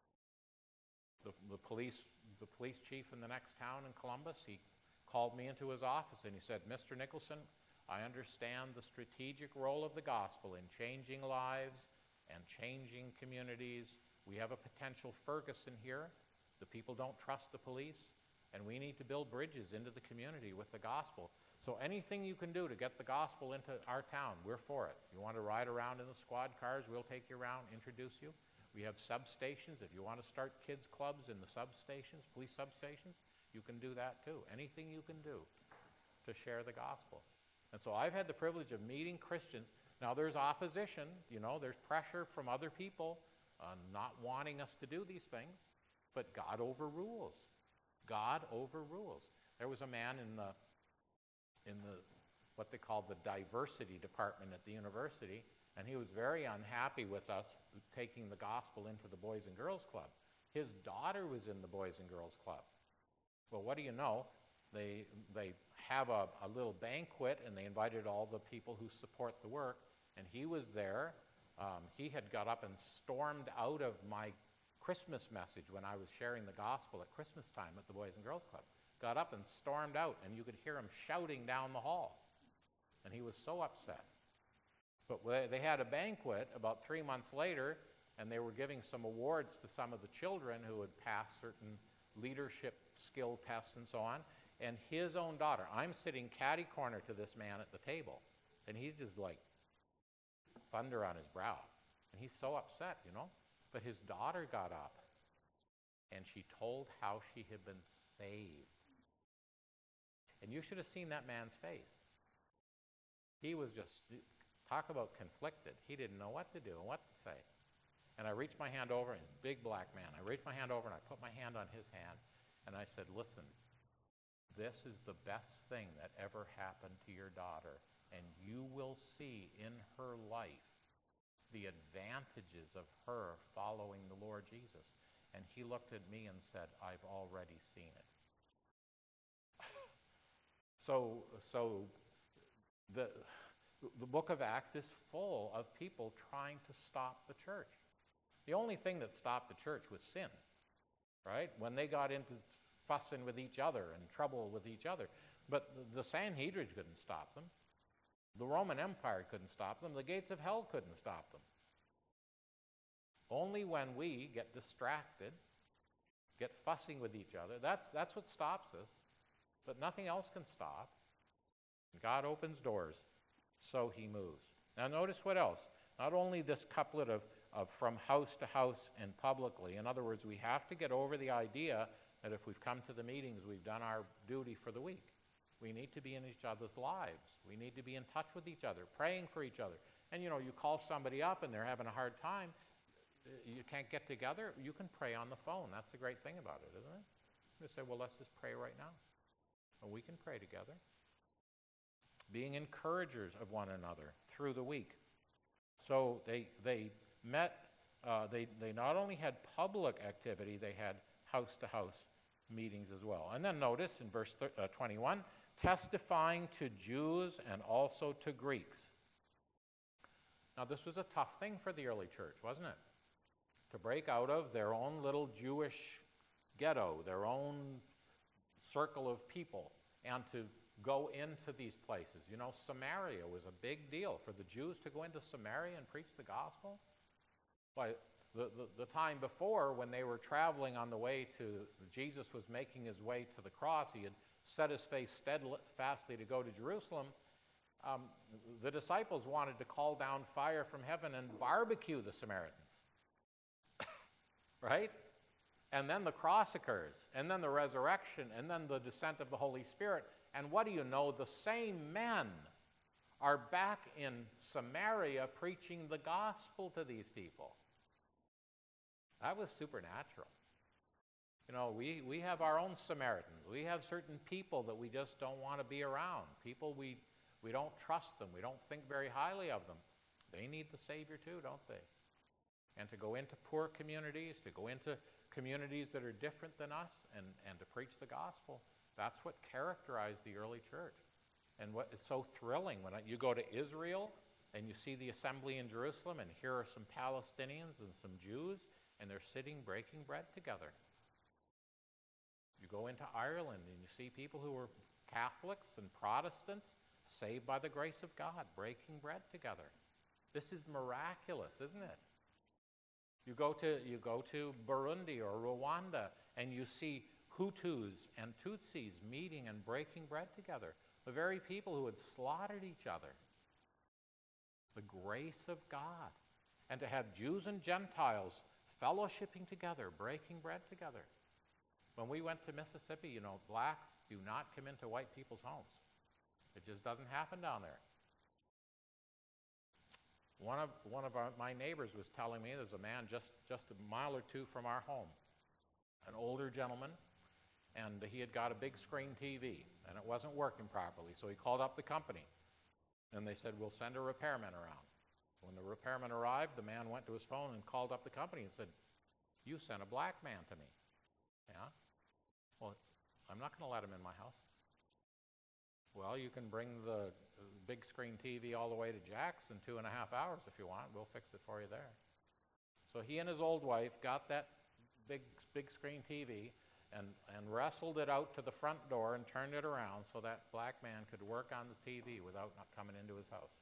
The, the police the police chief in the next town in Columbus, he called me into his office, and he said, Mister Nicholson, I understand the strategic role of the gospel in changing lives and changing communities. We have a potential Ferguson here. The people don't trust the police, and we need to build bridges into the community with the gospel. So anything you can do to get the gospel into our town, we're for it. You want to ride around in the squad cars, we'll take you around, introduce you. We have substations. If you want to start kids' clubs in the substations, police substations, you can do that too. Anything you can do to share the gospel. And so I've had the privilege of meeting Christians. Now there's opposition, you know, there's pressure from other people uh, not wanting us to do these things, but God overrules. God overrules. There was a man in the, in the, what they call the diversity department at the university, and he was very unhappy with us taking the gospel into the Boys and Girls Club. His daughter was in the Boys and Girls Club. Well, what do you know? They, they have a, a little banquet, and they invited all the people who support the work, and he was there. Um, he had got up and stormed out of my Christmas message when I was sharing the gospel at Christmas time at the Boys and Girls Club. Got up and stormed out, and you could hear him shouting down the hall. And he was so upset. But they had a banquet about three months later, and they were giving some awards to some of the children who had passed certain leadership skill tests and so on. And his own daughter, I'm sitting catty corner to this man at the table, and he's just like thunder on his brow. And he's so upset, you know. But his daughter got up, and she told how she had been saved. And you should have seen that man's face. He was just, talk about conflicted. He didn't know what to do and what to say. And I reached my hand over, and big black man, I reached my hand over, and I put my hand on his hand, and I said, listen, this is the best thing that ever happened to your daughter, and you will see in her life the advantages of her following the Lord Jesus. And he looked at me and said, I've already seen it. so, so the, the book of Acts is full of people trying to stop the church. The only thing that stopped the church was sin, right? When they got into fussing with each other and trouble with each other. But the Sanhedrin couldn't stop them. The Roman Empire couldn't stop them. The gates of hell couldn't stop them. Only when we get distracted, get fussing with each other, that's, that's what stops us. But nothing else can stop. God opens doors, so he moves. Now notice what else. Not only this couplet of, of from house to house and publicly. In other words, we have to get over the idea that if we've come to the meetings, we've done our duty for the week. We need to be in each other's lives. We need to be in touch with each other, praying for each other. And, you know, you call somebody up and they're having a hard time. You can't get together. You can pray on the phone. That's the great thing about it, isn't it? You say, well, let's just pray right now. And we can pray together. Being encouragers of one another through the week. So they, they met, uh, they, they not only had public activity, they had house-to-house meetings as well. And then notice in verse twenty-one, testifying to Jews and also to Greeks. Now this was a tough thing for the early church, wasn't it? To break out of their own little Jewish ghetto, their own circle of people, and to go into these places. You know, Samaria was a big deal for the Jews to go into Samaria and preach the gospel. Why, the, the, the time before, when they were traveling on the way to, Jesus was making his way to the cross, he had set his face steadfastly to go to Jerusalem. Um, the disciples wanted to call down fire from heaven and barbecue the Samaritans. Right? And then the cross occurs, and then the resurrection, and then the descent of the Holy Spirit. And what do you know? The same men are back in Samaria preaching the gospel to these people. That was supernatural. You know, we, we have our own Samaritans. We have certain people that we just don't want to be around. People we, we don't trust them. We don't think very highly of them. They need the Savior too, don't they? And to go into poor communities, to go into communities that are different than us, and, and to preach the gospel, that's what characterized the early church. And what it's so thrilling when you go to Israel and you see the assembly in Jerusalem, and here are some Palestinians and some Jews, and they're sitting breaking bread together. You go into Ireland and you see people who are Catholics and Protestants saved by the grace of God, breaking bread together. This is miraculous, isn't it? You go to, you go to Burundi or Rwanda and you see Hutus and Tutsis meeting and breaking bread together. The very people who had slaughtered each other. The grace of God. And to have Jews and Gentiles fellowshipping together, breaking bread together. When we went to Mississippi, you know, blacks do not come into white people's homes. It just doesn't happen down there. One of, one of our, my neighbors was telling me there's a man just, just a mile or two from our home, an older gentleman, and he had got a big screen T V, and it wasn't working properly, so he called up the company, and they said, we'll send a repairman around. When the repairman arrived, the man went to his phone and called up the company and said, you sent a black man to me. Yeah? Well, I'm not going to let him in my house. Well, you can bring the big screen T V all the way to Jack's in two and a half hours if you want. We'll fix it for you there. So he and his old wife got that big big screen T V and, and wrestled it out to the front door and turned it around so that black man could work on the T V without not coming into his house.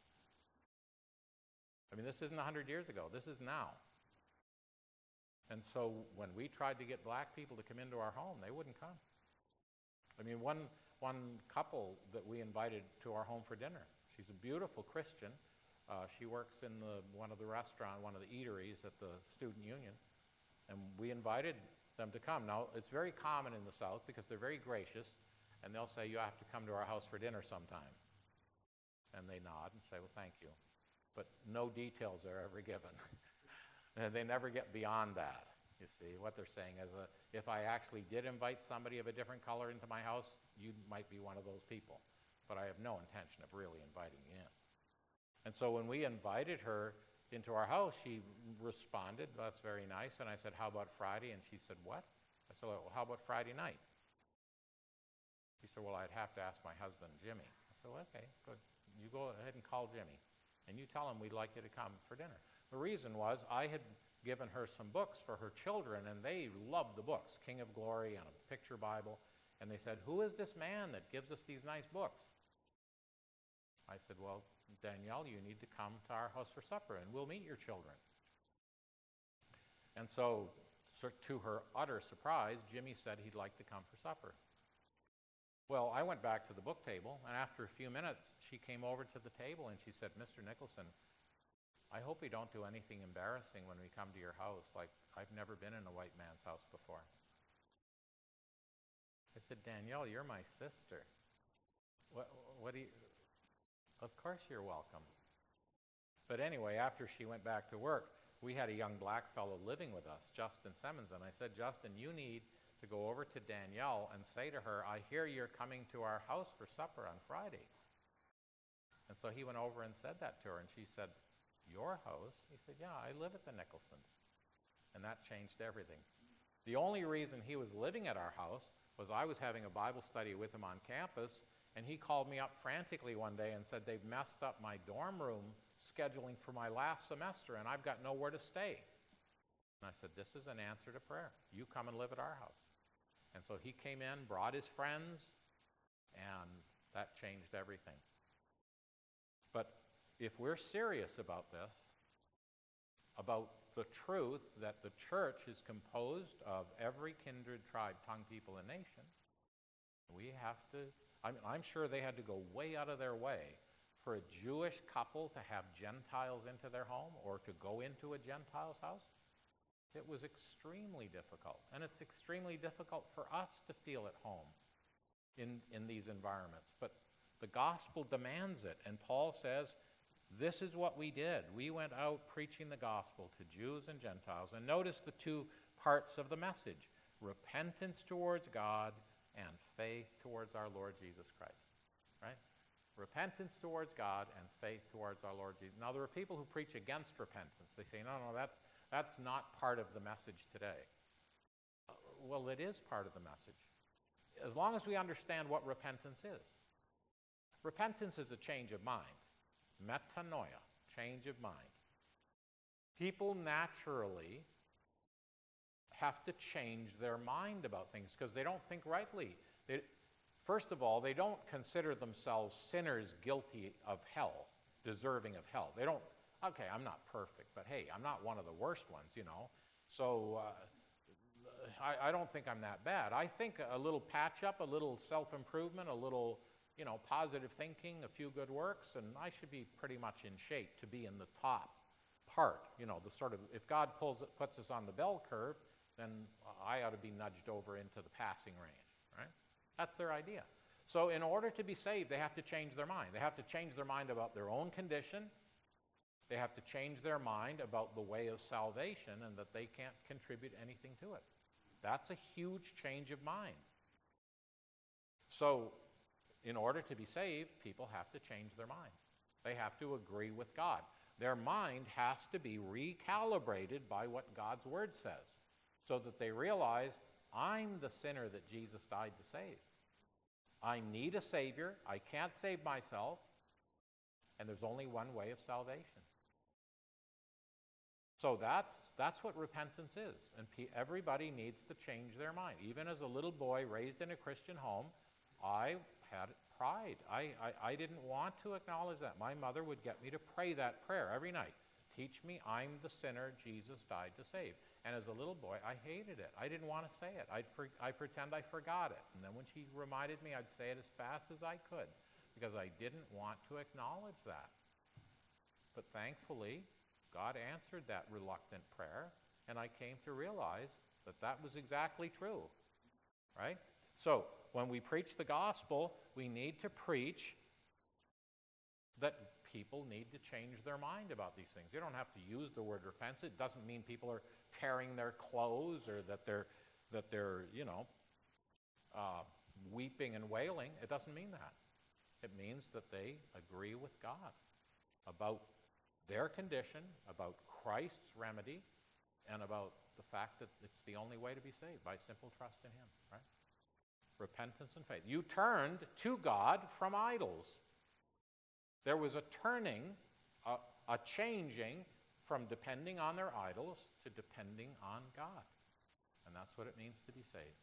I mean, this isn't one hundred years ago. This is now. And so when we tried to get black people to come into our home, they wouldn't come. I mean, one, one couple that we invited to our home for dinner, she's a beautiful Christian. Uh, she works in the, one of the restaurant, one of the eateries at the Student Union. And we invited them to come. Now, it's very common in the South because they're very gracious, and they'll say, you have to come to our house for dinner sometime. And they nod and say, well, thank you. But no details are ever given. They never get beyond that. You see, what they're saying is, uh, if I actually did invite somebody of a different color into my house, you might be one of those people. But I have no intention of really inviting you in. And so when we invited her into our house, she responded, that's very nice. And I said, how about Friday? And she said, what? I said, well, how about Friday night? She said, well, I'd have to ask my husband, Jimmy. I said, well, okay, good. You go ahead and call Jimmy. And you tell him we'd like you to come for dinner. The reason was I had given her some books for her children, and they loved the books, King of Glory and a picture Bible. And they said, who is this man that gives us these nice books? I said, well, Danielle, you need to come to our house for supper, and we'll meet your children. And so, so to her utter surprise, Jimmy said he'd like to come for supper. Well, I went back to the book table, and after a few minutes, she came over to the table, and she said, Mister Nicholson, I hope we don't do anything embarrassing when we come to your house, like I've never been in a white man's house before. I said, Danielle, you're my sister. What, what do you... Of course you're welcome. But anyway, after she went back to work, we had a young black fellow living with us, Justin Simmons, and I said, Justin, you need to go over to Danielle and say to her, I hear you're coming to our house for supper on Friday. And so he went over and said that to her, and she said, your house? He said, yeah, I live at the Nicholsons. And that changed everything. The only reason he was living at our house was I was having a Bible study with him on campus, and he called me up frantically one day and said, they've messed up my dorm room scheduling for my last semester, and I've got nowhere to stay. And I said, this is an answer to prayer. You come and live at our house. And so he came in, brought his friends, and that changed everything. But if we're serious about this, about the truth that the church is composed of every kindred, tribe, tongue, people, and nation, we have to, I mean, I'm sure they had to go way out of their way for a Jewish couple to have Gentiles into their home or to go into a Gentile's house. It was extremely difficult, and it's extremely difficult for us to feel at home in, in these environments. But the gospel demands it, and Paul says, this is what we did. We went out preaching the gospel to Jews and Gentiles. And notice the two parts of the message. Repentance towards God and faith towards our Lord Jesus Christ, right? Repentance towards God and faith towards our Lord Jesus. Now, there are people who preach against repentance. They say, no, no, that's, that's not part of the message today. Uh, well, it is part of the message, as long as we understand what repentance is. Repentance is a change of mind. Metanoia, change of mind. People naturally have to change their mind about things because they don't think rightly. They, first of all, they don't consider themselves sinners guilty of hell, deserving of hell. They don't, okay, I'm not perfect, but hey, I'm not one of the worst ones, you know. So uh, I, I don't think I'm that bad. I think a little patch up, a little self-improvement, a little, you know, positive thinking, a few good works, and I should be pretty much in shape to be in the top part. You know, the sort of, if God pulls it, puts us on the bell curve, then I ought to be nudged over into the passing range, right? That's their idea. So in order to be saved, they have to change their mind. They have to change their mind about their own condition. They have to change their mind about the way of salvation and that they can't contribute anything to it. That's a huge change of mind. So in order to be saved, people have to change their mind. They have to agree with God. Their mind has to be recalibrated by what God's Word says, so that they realize, I'm the sinner that Jesus died to save. I need a Savior. I can't save myself. And there's only one way of salvation. So that's, that's what repentance is. And pe- everybody needs to change their mind. Even as a little boy raised in a Christian home, I had pride. I, I, I didn't want to acknowledge that. My mother would get me to pray that prayer every night. Teach me, I'm the sinner Jesus died to save. And as a little boy, I hated it. I didn't want to say it. I'd for, I pretend I forgot it. And then when she reminded me, I'd say it as fast as I could because I didn't want to acknowledge that. But thankfully, God answered that reluctant prayer, and I came to realize that that was exactly true, right? So when we preach the gospel, we need to preach that people need to change their mind about these things. You don't have to use the word repentance. It doesn't mean people are tearing their clothes or that they're, that they're you know, uh, weeping and wailing. It doesn't mean that. It means that they agree with God about their condition, about Christ's remedy, and about the fact that it's the only way to be saved, by simple trust in Him, right? Repentance and faith. You turned to God from idols. There was a turning, a, a changing from depending on their idols to depending on God. And that's what it means to be saved.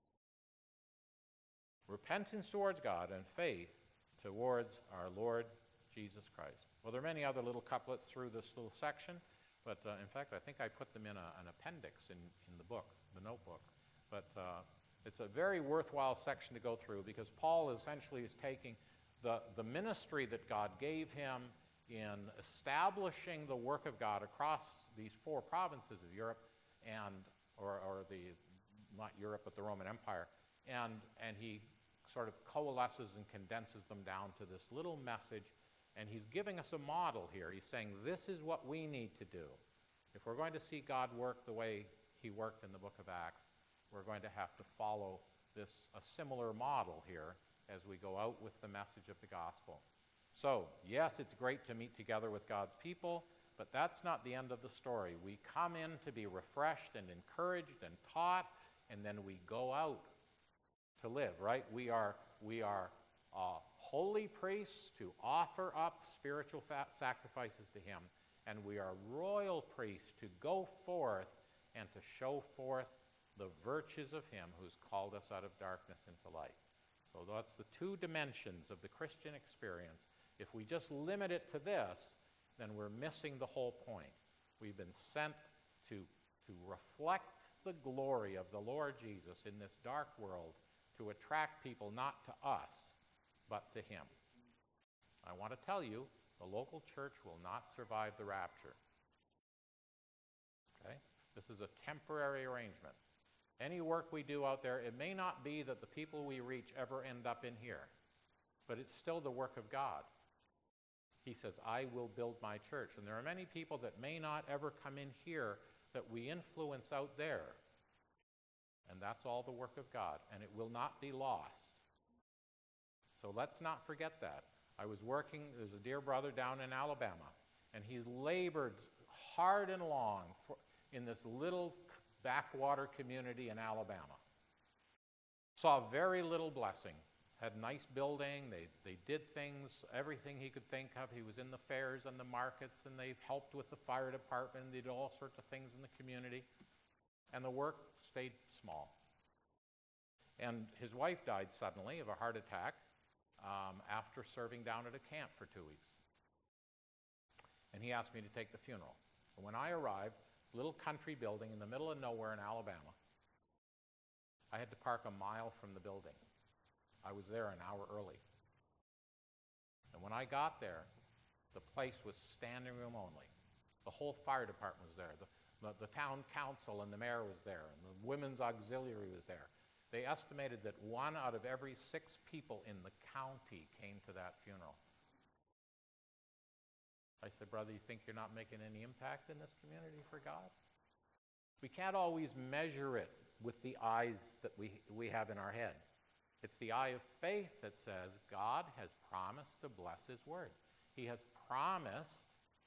Repentance towards God and faith towards our Lord Jesus Christ. Well, there are many other little couplets through this little section, but uh, in fact, I think I put them in a, an appendix in, in the book, the notebook. But uh, it's a very worthwhile section to go through because Paul essentially is taking the, the ministry that God gave him in establishing the work of God across these four provinces of Europe, and or, or the, not Europe, but the Roman Empire, and, and he sort of coalesces and condenses them down to this little message. And he's giving us a model here. He's saying this is what we need to do. If we're going to see God work the way he worked in the book of Acts, we're going to have to follow this a similar model here as we go out with the message of the gospel. So, yes, it's great to meet together with God's people, but that's not the end of the story. We come in to be refreshed and encouraged and taught, and then we go out to live, right? We are, we are uh, holy priests to offer up spiritual fa- sacrifices to him, and we are royal priests to go forth and to show forth the virtues of him who's called us out of darkness into light. So that's the two dimensions of the Christian experience. If we just limit it to this, then we're missing the whole point. We've been sent to, to reflect the glory of the Lord Jesus in this dark world, to attract people not to us, but to him. I want to tell you, the local church will not survive the rapture. Okay? This is a temporary arrangement. Any work we do out there, it may not be that the people we reach ever end up in here, but it's still the work of God. He says, I will build my church. And there are many people that may not ever come in here that we influence out there. And that's all the work of God, and it will not be lost. So let's not forget that. I was working, there's a dear brother down in Alabama, and he labored hard and long for, in this little backwater community in Alabama. Saw very little blessing. Had nice building, they, they did things, everything he could think of. He was in the fairs and the markets, and they helped with the fire department, they did all sorts of things in the community. And the work stayed small. And his wife died suddenly of a heart attack um, after serving down at a camp for two weeks. And he asked me to take the funeral. And when I arrived, little country building in the middle of nowhere in Alabama, I had to park a mile from the building. I was there an hour early. And when I got there, the place was standing room only. The whole fire department was there. The, the, the town council and the mayor was there, and the women's auxiliary was there. They estimated that one out of every six people in the county came to that funeral. I said, brother, you think you're not making any impact in this community for God? We can't always measure it with the eyes that we, we have in our head. It's the eye of faith that says God has promised to bless his word. He has promised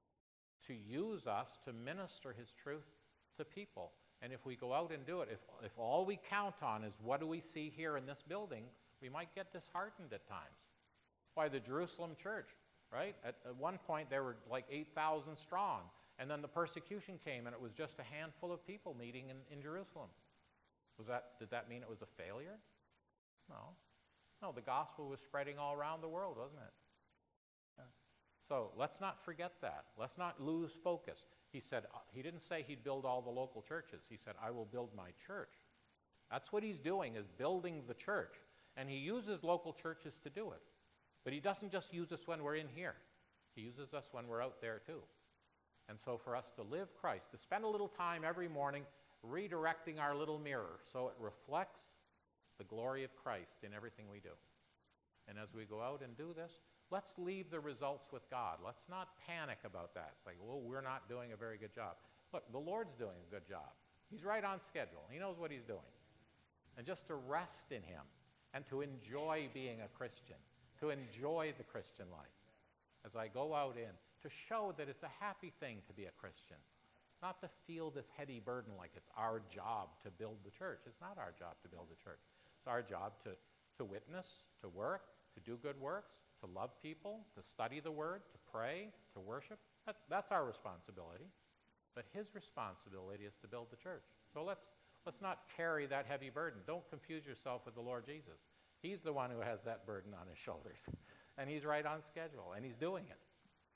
to use us to minister his truth to people. And if we go out and do it, if, if all we count on is what do we see here in this building, we might get disheartened at times. Why, the Jerusalem church, right? At, at one point, they were like eight thousand strong. And then the persecution came, and it was just a handful of people meeting in, in Jerusalem. Was that, did that mean it was a failure? No. No, the gospel was spreading all around the world, wasn't it? Yeah. So let's not forget that. Let's not lose focus. He said, he didn't say he'd build all the local churches. He said, I will build my church. That's what he's doing, is building the church. And he uses local churches to do it. But he doesn't just use us when we're in here. He uses us when we're out there too. And so for us to live Christ, to spend a little time every morning redirecting our little mirror so it reflects the glory of Christ in everything we do. And as we go out and do this, let's leave the results with God. Let's not panic about that. It's like, well, we're not doing a very good job. Look, the Lord's doing a good job. He's right on schedule. He knows what he's doing. And just to rest in him and to enjoy being a Christian, to enjoy the Christian life. As I go out in, to show that it's a happy thing to be a Christian. Not to feel this heavy burden like it's our job to build the church. It's not our job to build the church. It's our job to, to witness, to work, to do good works, to love people, to study the word, to pray, to worship. That, that's our responsibility. But his responsibility is to build the church. So let's, let's not carry that heavy burden. Don't confuse yourself with the Lord Jesus. He's the one who has that burden on his shoulders. And he's right on schedule, and he's doing it.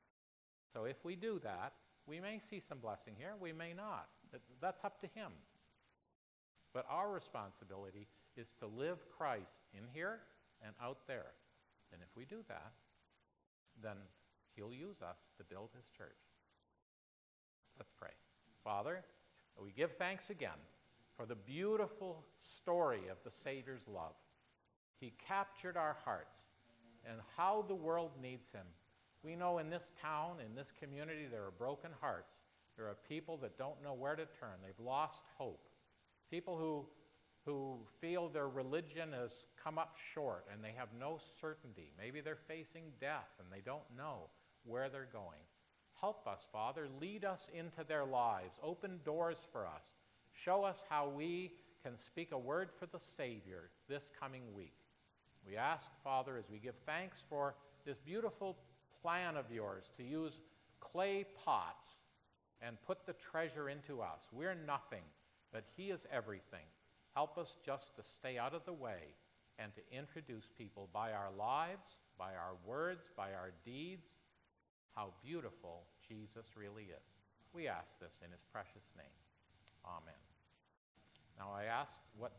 So if we do that, we may see some blessing here, we may not. That's up to him. But our responsibility is to live Christ in here and out there. And if we do that, then he'll use us to build his church. Let's pray. Father, we give thanks again for the beautiful story of the Savior's love. He captured our hearts and how the world needs him. We know in this town, in this community, there are broken hearts. There are people that don't know where to turn. They've lost hope. People who, who feel their religion has come up short and they have no certainty. Maybe they're facing death and they don't know where they're going. Help us, Father. Lead us into their lives. Open doors for us. Show us how we can speak a word for the Savior this coming week. We ask, Father, as we give thanks for this beautiful plan of yours to use clay pots and put the treasure into us. We're nothing, but he is everything. Help us just to stay out of the way and to introduce people by our lives, by our words, by our deeds, how beautiful Jesus really is. We ask this in his precious name. Amen. Now I ask what